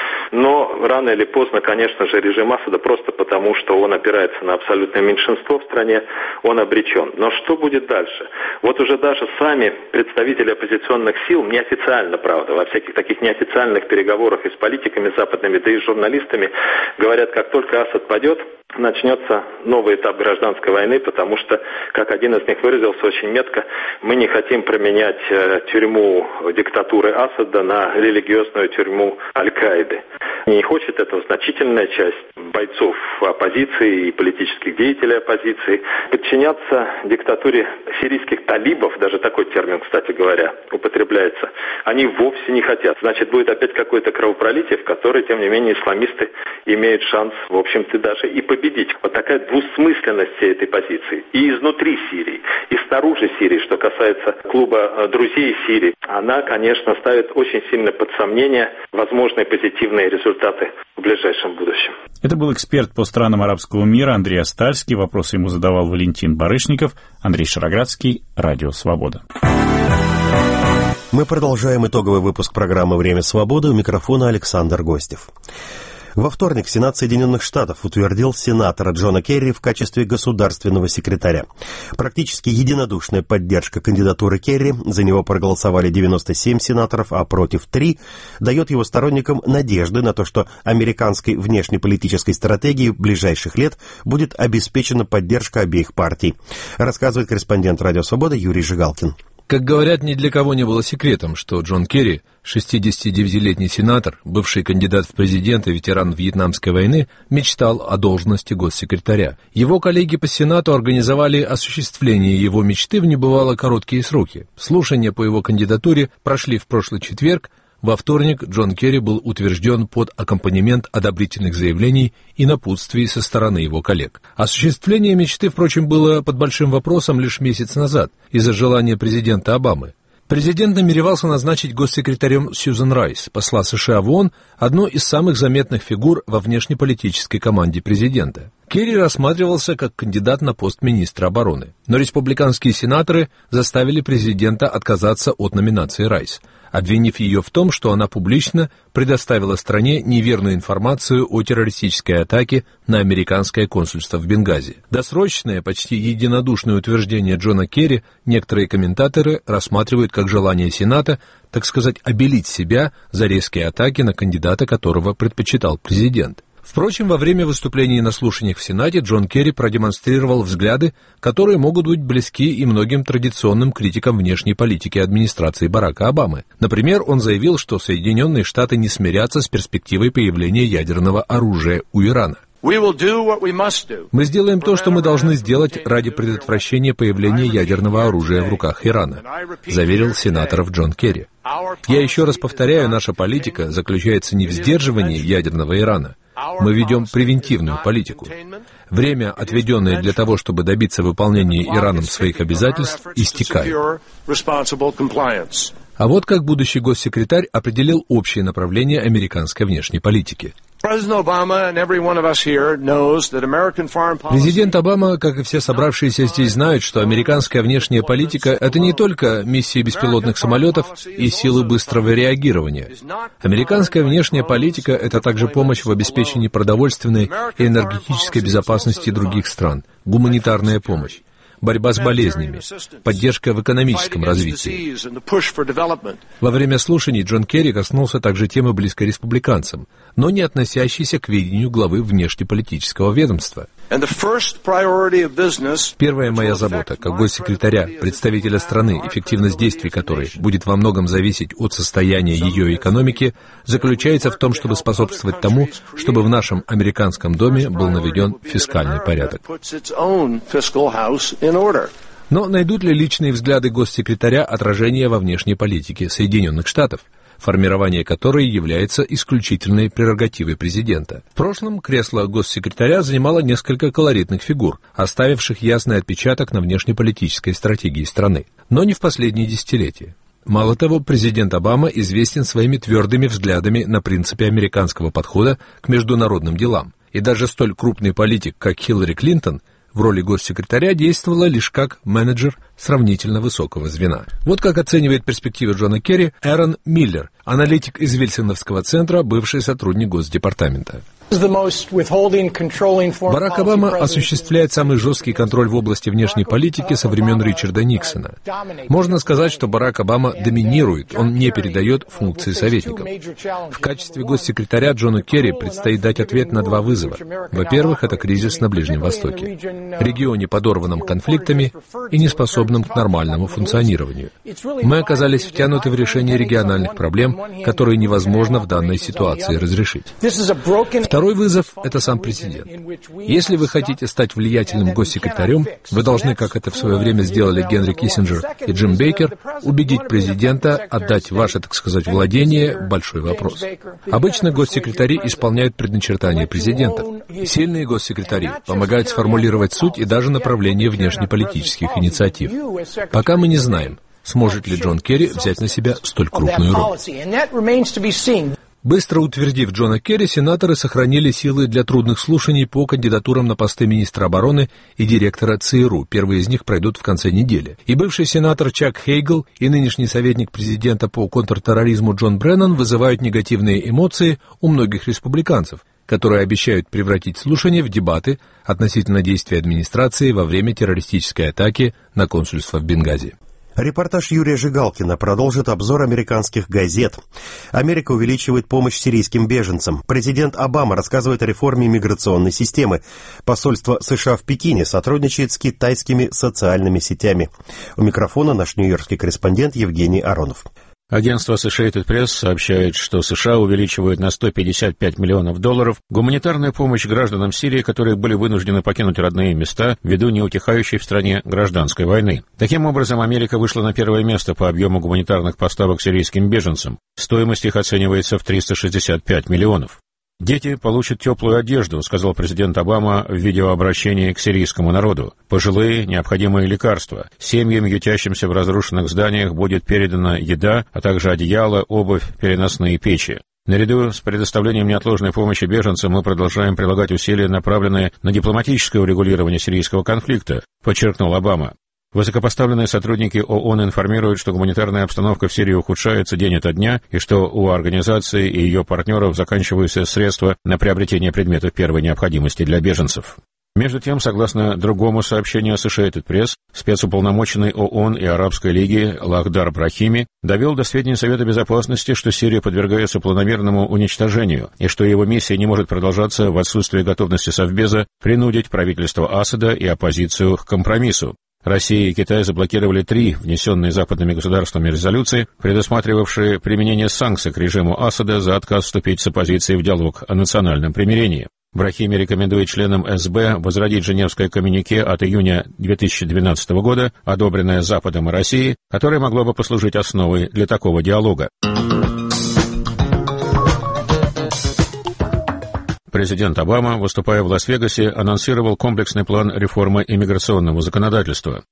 Но рано или поздно, конечно же, режим Асада, просто потому, что он опирается на абсолютное меньшинство в стране, он обречен. Но что будет дальше? Вот уже даже сами представители оппозиционных сил, неофициально, правда, во всяких таких неофициальных переговорах и с политиками западными, да и с журналистами, говорят, как только Асад падет, начнется новый этап гражданской войны, потому что, как один из них выразился очень метко, мы не хотим променять тюрьму диктатуры Асада на религиозную тюрьму Аль-Каиды. Не хочет этого значительная часть бойцов оппозиции и политических деятелей оппозиции подчиняться диктатуре сирийских талибов, даже такой термин, кстати говоря, употребляется, они вовсе не хотят. Значит, будет опять какое-то кровопролитие, в которое, тем не менее, исламисты имеют шанс, в общем-то, даже и победить. Вот такая двусмысленность всей этой позиции. И изнутри Сирии, и снаружи Сирии, что касается клуба друзей Сирии, она, конечно, ставит очень сильно под сомнение возможные позитивные результаты в ближайшем будущем. Это был эксперт по странам арабского мира Андрей Астальский. Вопросы ему задавал Валентин Барышников. Андрей Шароградский, Радио Свобода. Мы продолжаем итоговый выпуск программы «Время свободы». У микрофона Александр Гостев. Во вторник Сенат Соединенных Штатов утвердил сенатора Джона Керри в качестве государственного секретаря. Практически единодушная поддержка кандидатуры Керри, за него проголосовали 97 сенаторов, а против 3, дает его сторонникам надежды на то, что американской внешнеполитической стратегии ближайших лет будет обеспечена поддержка обеих партий, рассказывает корреспондент «Радио Свобода» Юрий Жигалкин. Как говорят, ни для кого не было секретом, что Джон Керри, 69-летний сенатор, бывший кандидат в президенты, ветеран Вьетнамской войны, мечтал о должности госсекретаря. Его коллеги по Сенату организовали осуществление его мечты в небывало короткие сроки. Слушания по его кандидатуре прошли в прошлый четверг. Во вторник Джон Керри был утвержден под аккомпанемент одобрительных заявлений и напутствий со стороны его коллег. Осуществление мечты, впрочем, было под большим вопросом лишь месяц назад из-за желания президента Обамы. Президент намеревался назначить госсекретарем Сьюзан Райс, посла США в ООН, одну из самых заметных фигур во внешнеполитической команде президента. Керри рассматривался как кандидат на пост министра обороны, но республиканские сенаторы заставили президента отказаться от номинации Райс, обвинив ее в том, что она публично предоставила стране неверную информацию о террористической атаке на американское консульство в Бенгази. Досрочное, почти единодушное утверждение Джона Керри некоторые комментаторы рассматривают как желание Сената, так сказать, обелить себя за резкие атаки на кандидата, которого предпочитал президент. Впрочем, во время выступлений на слушаниях в Сенате Джон Керри продемонстрировал взгляды, которые могут быть близки и многим традиционным критикам внешней политики администрации Барака Обамы. Например, он заявил, что Соединенные Штаты не смирятся с перспективой появления ядерного оружия у Ирана. Мы сделаем то, что мы должны сделать ради предотвращения появления ядерного оружия в руках Ирана, заверил сенаторов Джон Керри. Я еще раз повторяю, наша политика заключается не в сдерживании ядерного Ирана. Мы ведем превентивную политику. Время, отведенное для того, чтобы добиться выполнения Ираном своих обязательств, истекает. А вот как будущий госсекретарь определил общее направление американской внешней политики. Президент Обама, как и все собравшиеся здесь, знают, что американская внешняя политика – это не только миссии беспилотных самолетов и силы быстрого реагирования. Американская внешняя политика – это также помощь в обеспечении продовольственной и энергетической безопасности других стран, гуманитарная помощь, борьба с болезнями, поддержка в экономическом развитии. Во время слушаний Джон Керри коснулся также темы, близкой республиканцам, но не относящейся к ведению главы внешнеполитического ведомства. Первая моя забота, как госсекретаря, представителя страны, эффективность действий которой будет во многом зависеть от состояния ее экономики, заключается в том, чтобы способствовать тому, чтобы в нашем американском доме был наведен фискальный порядок. Но найдут ли личные взгляды госсекретаря отражение во внешней политике Соединенных Штатов, формирование которой является исключительной прерогативой президента? В прошлом кресло госсекретаря занимало несколько колоритных фигур, оставивших ясный отпечаток на внешнеполитической стратегии страны, но не в последние десятилетия. Мало того, президент Обама известен своими твердыми взглядами на принципы американского подхода к международным делам, и даже столь крупный политик, как Хиллари Клинтон, в роли госсекретаря действовала лишь как менеджер сравнительно высокого звена. Вот как оценивает перспективы Джона Керри Эрон Миллер, аналитик из Вильсоновского центра, бывший сотрудник Госдепартамента. Барак Обама осуществляет самый жесткий контроль в области внешней политики со времен Ричарда Никсона. Можно сказать, что Барак Обама доминирует, он не передает функции советникам. В качестве госсекретаря Джону Керри предстоит дать ответ на два вызова. Во-первых, это кризис на Ближнем Востоке, регионе, подорванном конфликтами и неспособном к нормальному функционированию. Мы оказались втянуты в решение региональных проблем, которые невозможно в данной ситуации разрешить. Второй вызов – это сам президент. Если вы хотите стать влиятельным госсекретарем, вы должны, как это в свое время сделали Генри Киссинджер и Джим Бейкер, убедить президента отдать ваше, так сказать, владение – большой вопрос. Обычно госсекретари исполняют предначертания президента. Сильные госсекретари помогают сформулировать суть и даже направление внешнеполитических инициатив. Пока мы не знаем, сможет ли Джон Керри взять на себя столь крупную роль. Быстро утвердив Джона Керри, сенаторы сохранили силы для трудных слушаний по кандидатурам на посты министра обороны и директора ЦРУ. Первые из них пройдут в конце недели. И бывший сенатор Чак Хейгл, и нынешний советник президента по контртерроризму Джон Бреннан вызывают негативные эмоции у многих республиканцев, которые обещают превратить слушания в дебаты относительно действий администрации во время террористической атаки на консульство в Бенгази. Репортаж Юрия Жигалкина продолжит обзор американских газет. Америка увеличивает помощь сирийским беженцам. Президент Обама рассказывает о реформе миграционной системы. Посольство США в Пекине сотрудничает с китайскими социальными сетями. У микрофона наш нью-йоркский корреспондент Евгений Аронов. Агентство Associated Press сообщает, что США увеличивают на $155 миллионов гуманитарную помощь гражданам Сирии, которые были вынуждены покинуть родные места ввиду неутихающей в стране гражданской войны. Таким образом, Америка вышла на первое место по объему гуманитарных поставок сирийским беженцам. Стоимость их оценивается в $365 миллионов. «Дети получат теплую одежду», — сказал президент Обама в видеообращении к сирийскому народу. «Пожилые — необходимые лекарства. Семьям, ютящимся в разрушенных зданиях, будет передана еда, а также одеяло, обувь, переносные печи». Наряду с предоставлением неотложной помощи беженцам мы продолжаем прилагать усилия, направленные на дипломатическое урегулирование сирийского конфликта, подчеркнул Обама. Высокопоставленные сотрудники ООН информируют, что гуманитарная обстановка в Сирии ухудшается день ото дня и что у организации и ее партнеров заканчиваются средства на приобретение предметов первой необходимости для беженцев. Между тем, согласно другому сообщению Associated Press, спецуполномоченный ООН и Арабской лиги Лахдар Брахими довел до сведения Совета Безопасности, что Сирия подвергается планомерному уничтожению и что его миссия не может продолжаться в отсутствии готовности Совбеза принудить правительство Асада и оппозицию к компромиссу. Россия и Китай заблокировали 3 внесенные западными государствами резолюции, предусматривавшие применение санкций к режиму Асада за отказ вступить с оппозицией в диалог о национальном примирении. Брахими рекомендует членам СБ возродить Женевское коммюнике от июня 2012 года, одобренное Западом и Россией, которое могло бы послужить основой для такого диалога. Президент Обама, выступая в Лас-Вегасе, анонсировал комплексный план реформы иммиграционного законодательства.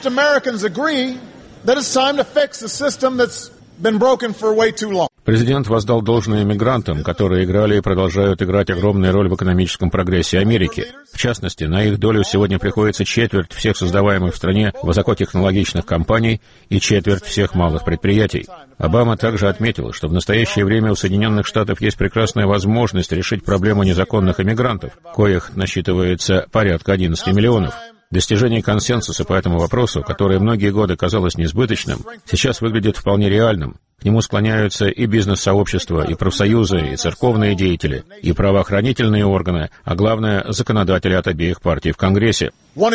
Президент воздал должное иммигрантам, которые играли и продолжают играть огромную роль в экономическом прогрессе Америки. В частности, на их долю сегодня приходится четверть всех создаваемых в стране высокотехнологичных компаний и четверть всех малых предприятий. Обама также отметил, что в настоящее время у Соединенных Штатов есть прекрасная возможность решить проблему незаконных иммигрантов, коих насчитывается порядка 11 миллионов. Достижение консенсуса по этому вопросу, которое многие годы казалось несбыточным, сейчас выглядит вполне реальным. К нему склоняются и бизнес-сообщества, и профсоюзы, и церковные деятели, и правоохранительные органы, а главное, законодатели от обеих партий в Конгрессе.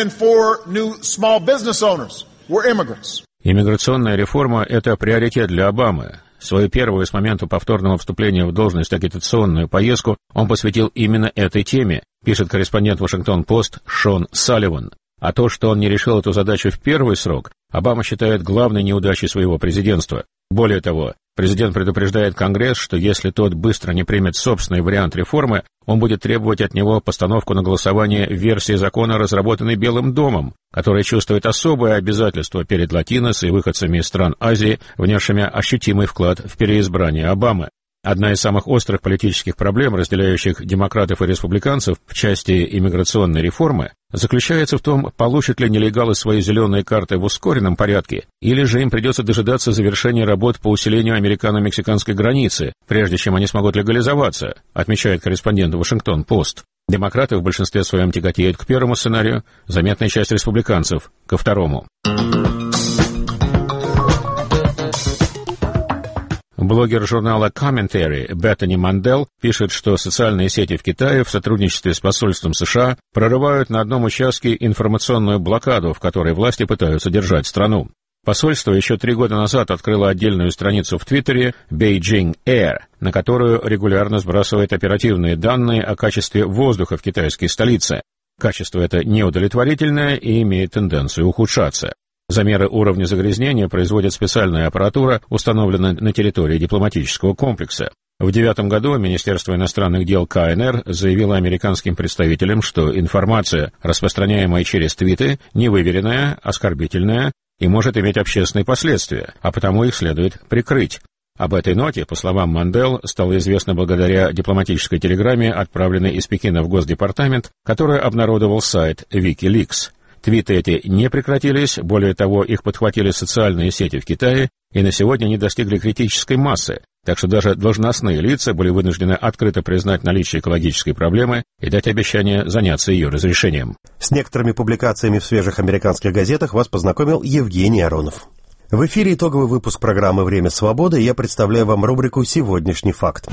Иммиграционная реформа – это приоритет для Обамы. Свою первую с момента повторного вступления в должность агитационную поездку он посвятил именно этой теме, пишет корреспондент Вашингтон-Пост Шон Салливан. А то, что он не решил эту задачу в первый срок, Обама считает главной неудачей своего президентства. Более того, президент предупреждает Конгресс, что если тот быстро не примет собственный вариант реформы, он будет требовать от него постановку на голосование версии закона, разработанной Белым домом, которая чувствует особое обязательство перед латинос и выходцами из стран Азии, внесшими ощутимый вклад в переизбрание Обамы. Одна из самых острых политических проблем, разделяющих демократов и республиканцев в части иммиграционной реформы, заключается в том, получат ли нелегалы свои зеленые карты в ускоренном порядке, или же им придется дожидаться завершения работ по усилению американо-мексиканской границы, прежде чем они смогут легализоваться, отмечает корреспондент Вашингтон-Пост. Демократы в большинстве своем тяготеют к первому сценарию, заметная часть республиканцев — ко второму. Блогер журнала Commentary Беттани Мандел пишет, что социальные сети в Китае в сотрудничестве с посольством США прорывают на одном участке информационную блокаду, в которой власти пытаются держать страну. Посольство еще 3 года назад открыло отдельную страницу в Твиттере Beijing Air, на которую регулярно сбрасывает оперативные данные о качестве воздуха в китайской столице. Качество это неудовлетворительное и имеет тенденцию ухудшаться. Замеры уровня загрязнения производит специальная аппаратура, установленная на территории дипломатического комплекса. В 2009 году Министерство иностранных дел КНР заявило американским представителям, что информация, распространяемая через твиты, невыверенная, оскорбительная и может иметь общественные последствия, а потому их следует прикрыть. Об этой ноте, по словам Мандел, стало известно благодаря дипломатической телеграмме, отправленной из Пекина в Госдепартамент, который обнародовал сайт Wikileaks. Твиты эти не прекратились, более того, их подхватили социальные сети в Китае, и на сегодня они достигли критической массы. Так что даже должностные лица были вынуждены открыто признать наличие экологической проблемы и дать обещание заняться ее разрешением. С некоторыми публикациями в свежих американских газетах вас познакомил Евгений Аронов. В эфире итоговый выпуск программы «Время свободы», и я представляю вам рубрику «Сегодняшний факт».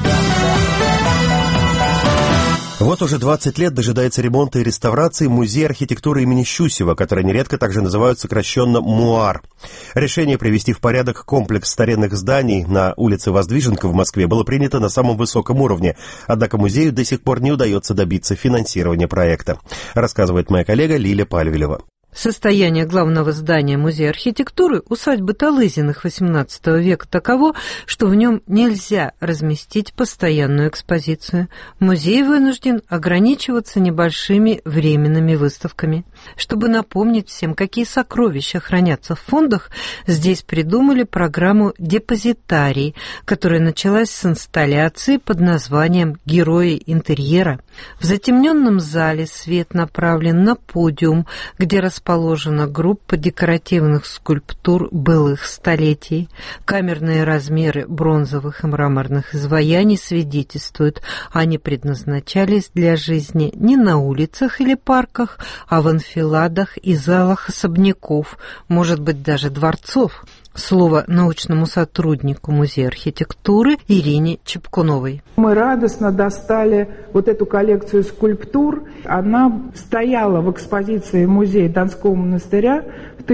Вот уже 20 лет дожидается ремонта и реставрации музей архитектуры имени Щусева, который нередко также называют сокращенно МУАР. Решение привести в порядок комплекс старинных зданий на улице Воздвиженка в Москве было принято на самом высоком уровне, однако музею до сих пор не удается добиться финансирования проекта, рассказывает моя коллега Лиля Пальвелева. Состояние главного здания Музея архитектуры усадьбы Талызиных XVIII века таково, что в нем нельзя разместить постоянную экспозицию. Музей вынужден ограничиваться небольшими временными выставками. Чтобы напомнить всем, какие сокровища хранятся в фондах, здесь придумали программу «Депозитарий», которая началась с инсталляции под названием «Герои интерьера». В затемненном зале свет направлен на подиум, где расположена группа декоративных скульптур былых столетий. Камерные размеры бронзовых и мраморных изваяний свидетельствуют, они предназначались для жизни не на улицах или парках, а в анфиладах и залах особняков, может быть, даже дворцов. Слово научному сотруднику Музея архитектуры Ирине Чепкуновой. Мы радостно достали вот эту коллекцию скульптур. Она стояла в экспозиции Музея Донского монастыря в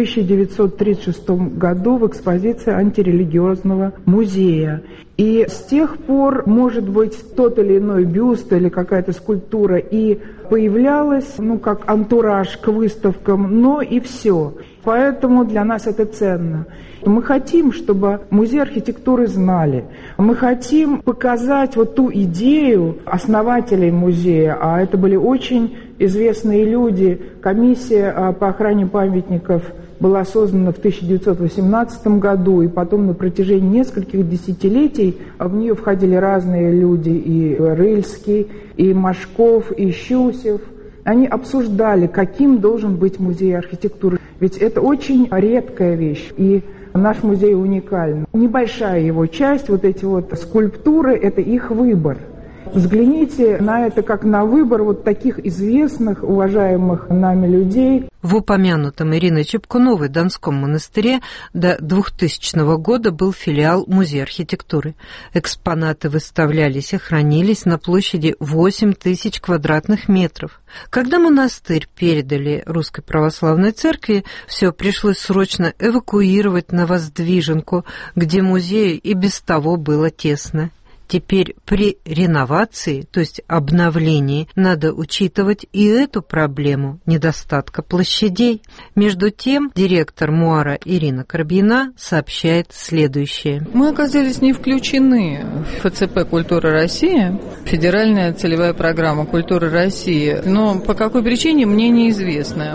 1936 году в экспозиции антирелигиозного музея. И с тех пор, может быть, тот или иной бюст или какая-то скульптура и появлялась, как антураж к выставкам, но и все. Поэтому для нас это ценно. Мы хотим, чтобы музей архитектуры знали. Мы хотим показать вот ту идею основателей музея, а это были очень известные люди. Комиссия по охране памятников была создана в 1918 году, и потом на протяжении нескольких десятилетий в нее входили разные люди, и Рыльский, и Машков, и Щусев. Они обсуждали, каким должен быть музей архитектуры. Ведь это очень редкая вещь, и наш музей уникален. Небольшая его часть, вот эти вот скульптуры, это их выбор. Взгляните на это как на выбор вот таких известных, уважаемых нами людей. В упомянутом Ириной Чепкуновой Донском монастыре до 2000 года был филиал Музея архитектуры. Экспонаты выставлялись и хранились на площади 8000 квадратных метров. Когда монастырь передали Русской Православной Церкви, все пришлось срочно эвакуировать на Воздвиженку, где музею и без того было тесно. Теперь при реновации, то есть обновлении, надо учитывать и эту проблему недостатка площадей. Между тем, директор МУАРа Ирина Корбина сообщает следующее. Мы оказались не включены в ФЦП «Культура России», федеральная целевая программа «Культура России», но по какой причине мне неизвестно.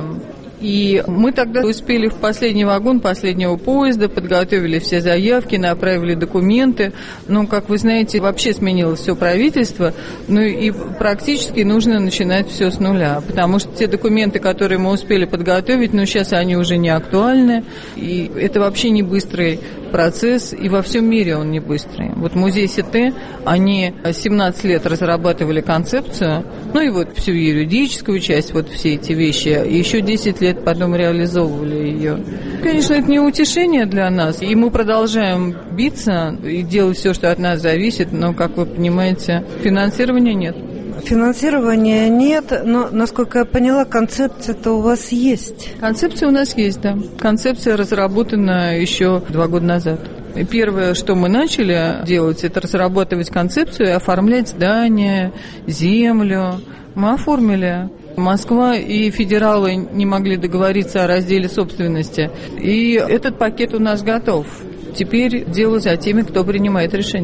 И мы тогда успели в последний вагон последнего поезда, подготовили все заявки, направили документы. Но, как вы знаете, вообще сменилось все правительство, и практически нужно начинать все с нуля. Потому что те документы, которые мы успели подготовить, сейчас они уже не актуальны. И это вообще не быстрый процесс, и во всем мире он не быстрый. Вот музей Сите, они 17 лет разрабатывали концепцию, и вот всю юридическую часть, вот все эти вещи, и еще 10 лет потом реализовывали ее. Конечно, это не утешение для нас, и мы продолжаем биться и делать все, что от нас зависит, но, как вы понимаете, финансирования нет. Финансирования нет, но, насколько я поняла, концепция-то у вас есть. Концепция у нас есть, да. Концепция разработана еще 2 года назад. И первое, что мы начали делать, это разрабатывать концепцию и оформлять здание, землю. Мы оформили. Москва и федералы не могли договориться о разделе собственности. И этот пакет у нас готов. Теперь дело за теми, кто принимает решение.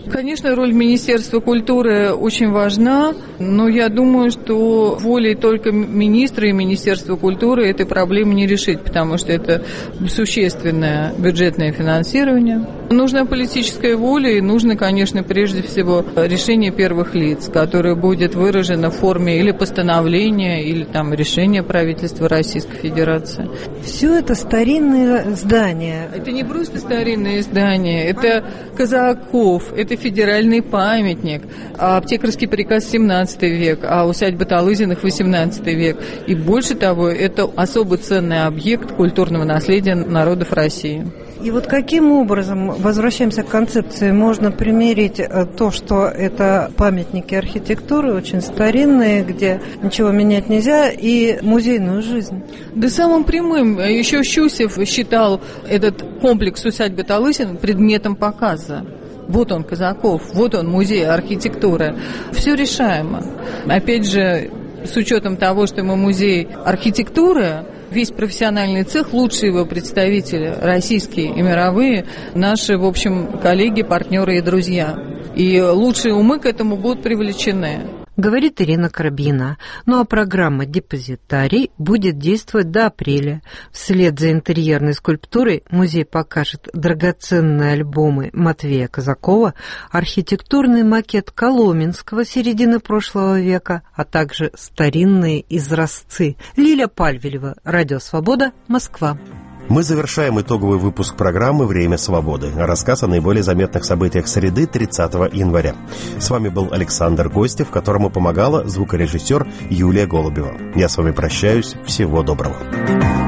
Конечно, роль Министерства культуры очень важна, но я думаю, что волей только министра и Министерства культуры этой проблемы не решить, потому что это существенное бюджетное финансирование. Нужна политическая воля и нужно, конечно, прежде всего решение первых лиц, которое будет выражено в форме или постановления, или там решения правительства Российской Федерации. Все это старинные здания. Это не просто старинные здания, это Казаков, это федеральный памятник, аптекарский приказ 17 век, а усадьба Талызиных 18 век. И больше того, это особо ценный объект культурного наследия народов России. И вот каким образом, возвращаемся к концепции, можно примерить то, что это памятники архитектуры, очень старинные, где ничего менять нельзя, и музейную жизнь? Да самым прямым. Еще Щусев считал этот комплекс усадьбы Талызин предметом показа. Вот он, Казаков, вот он, музей архитектуры. Все решаемо. Опять же, с учетом того, что мы музей архитектуры, весь профессиональный цех, лучшие его представители, российские и мировые, наши, в общем, коллеги, партнеры и друзья. И лучшие умы к этому будут привлечены. Говорит Ирина Коробьина. Ну а программа «Депозитарий» будет действовать до апреля. Вслед за интерьерной скульптурой музей покажет драгоценные альбомы Матвея Казакова, архитектурный макет Коломенского середины прошлого века, а также старинные изразцы. Лиля Пальвелева, Радио Свобода, Москва. Мы завершаем итоговый выпуск программы «Время свободы». Рассказ о наиболее заметных событиях среды 30 января. С вами был Александр Гостев, которому помогала звукорежиссер Юлия Голубева. Я с вами прощаюсь. Всего доброго.